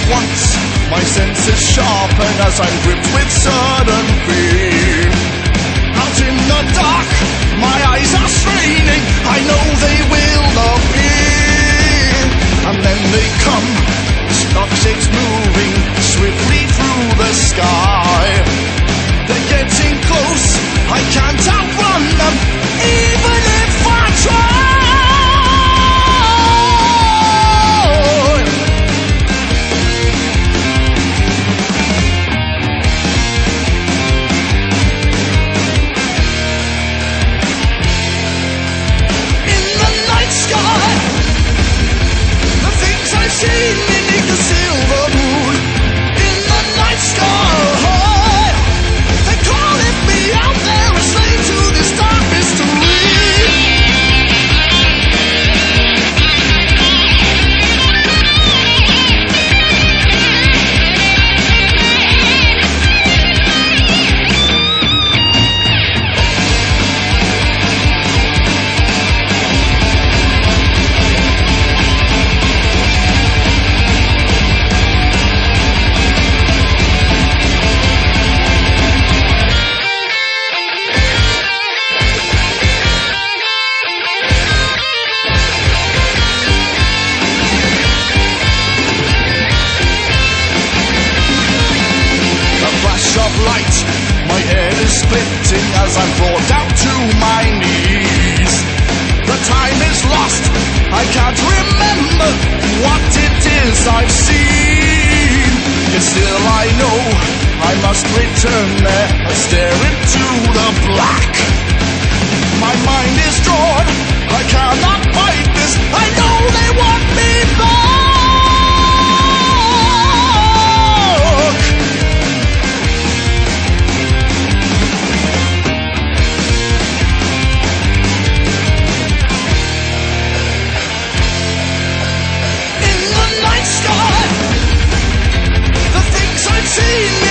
once, my senses sharpen as I'm gripped with sudden fear. Out in the dark, my eyes are straining, I know they will appear. And then they come, stock shapes moving swiftly through the sky. They're getting close, I can't outrun them, even if I try. Seen beneath the silver moon, in the night sky, they're calling me out there, a slave to this dark mystery. Of light, my head is splitting as I'm brought down to my knees. The time is lost, I can't remember what it is I've seen. Yet still I know I must return there and stare into the black. My mind is drawn, I cannot fight this, I know they want me back. Seen